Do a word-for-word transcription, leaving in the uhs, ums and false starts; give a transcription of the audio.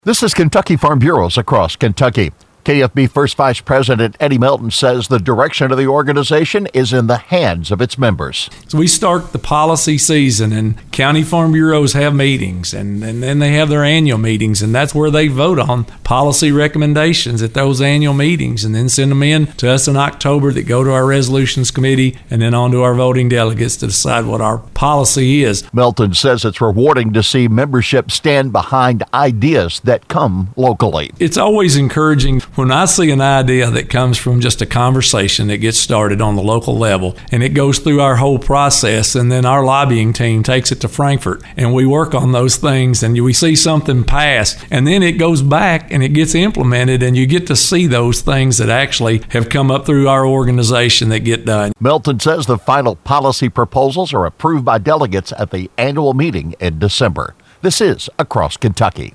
This is Kentucky Farm Bureaus across Kentucky. K F B First Vice President Eddie Melton says the direction of the organization is in the hands of its members. So we start the policy season, and county farm bureaus have meetings, and, and then they have their annual meetings, and that's where they vote on policy recommendations at those annual meetings, and then send them in to us in October that go to our resolutions committee and then on to our voting delegates to decide what our policy is. Melton says it's rewarding to see membership stand behind ideas that come locally. It's always encouraging when I see an idea that comes from just a conversation that gets started on the local level, and it goes through our whole process, and then our lobbying team takes it to Frankfort, and we work on those things, and we see something pass, and then it goes back and it gets implemented, and you get to see those things that actually have come up through our organization that get done. Melton says the final policy proposals are approved by delegates at the annual meeting in December. This is Across Kentucky.